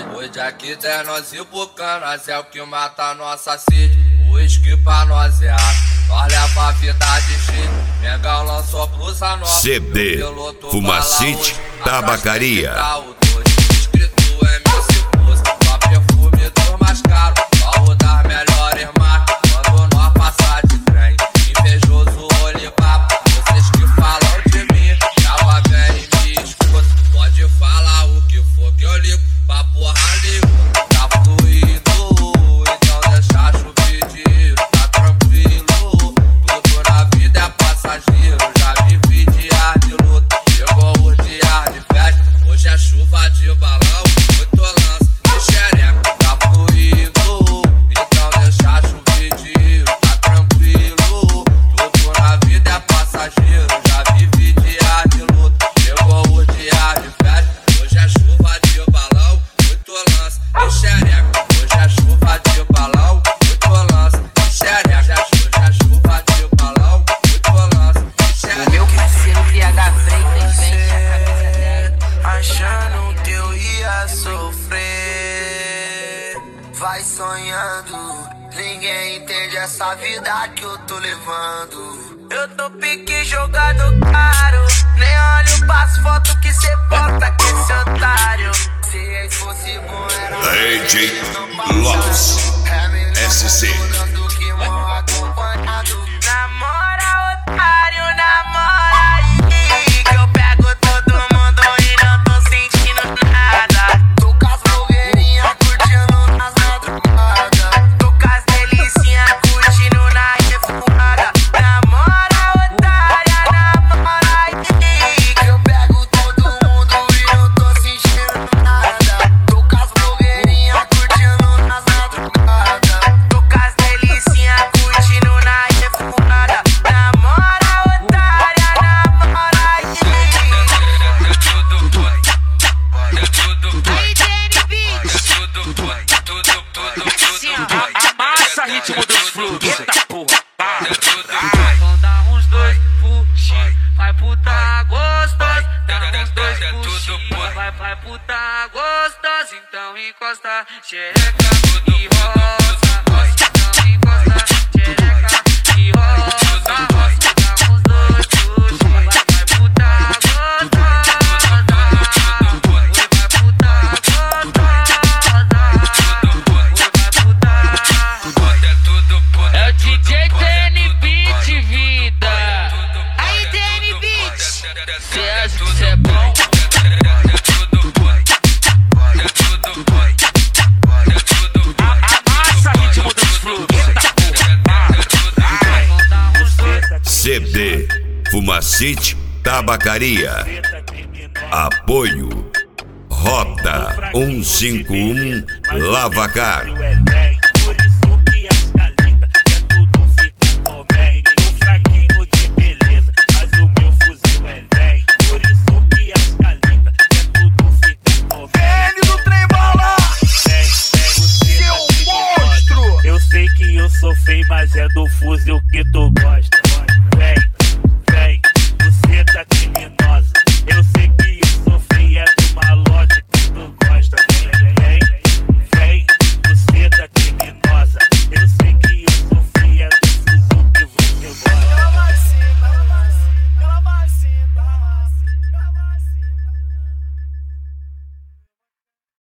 Hoje aqui 10 nós e bucanas é o que mata a nossa sede. O uísque pra nós é água, nós leva a vida de cheio. Mengão lançou blusa nova, CD Fumacite Tabacaria. Escrito MC Força, só perfume dos mais caros, só o das melhores marcas. Quando nós passar de trem, invejoso olho papo. Vocês que falam de mim, já vem e me escuta. Pode falar o que for que eu ligo pra porra nenhuma. Tá fluindo, então deixa chover dinheiro, tá tranquilo. Tudo na vida é passageiro, já vivi dias de luta, chegou os dias de festa. Hoje é chuva de balão, muito lança e xereca. Tá fluindo, então deixa chover dinheiro, tá tranquilo. Tudo na vida é passageiro, já vivi dias de luta, chegou os dias de festa. Hoje é chuva de balão, muito lança e xereca. Hoje é chuva de balão, muito lança e xereca. Hoje é chuva de balão, muito lança e xereca. O meu parceiro PH Freitas vem com a camisa dela. Achando que eu ia sofrer, vai sonhando. Ninguém entende essa vida que eu tô levando. Eu tô pique jogado caro, nem olho pras fotos que cê posta com esse otário. Se ex fosse bom era DJ Loss SC. que mal acompanhado. Namora otário, namora aí, que eu pego todo mundo e não tô sentindo nada. Tô com as blogueirinhas curtindo nas madrugadas, tô com as delicinhas curtindo na refumada. Namora otária, namora aí, que eu pego todo mundo e não tô sentindo nada. Tô com as blogueirinhas curtindo nas madrugadas, tô com as delicinhas curtindo na refumada. Namora otária, namora aí. Aí, Danny Beach. Amassa ritmo dos fluxos. Eita porra. Vão dar uns dois puxinhos, vai puta gostosa. Dá uns dois puxinhos, vai puta gostosa. Então encosta, xereca e rosa. Então encosta, xereca e rosa. Dá uns dois puxinhos, vai puta gostosa. Oi, vai puta gostosa. É o DJ Danny Beat, vida. Aí, Danny Beach. Cê acha que cê é bom? Amassa ritmo dos fluxos. Eita porra. CD Fumacite Tabacaria. Apoio Rota 151 Lavacar.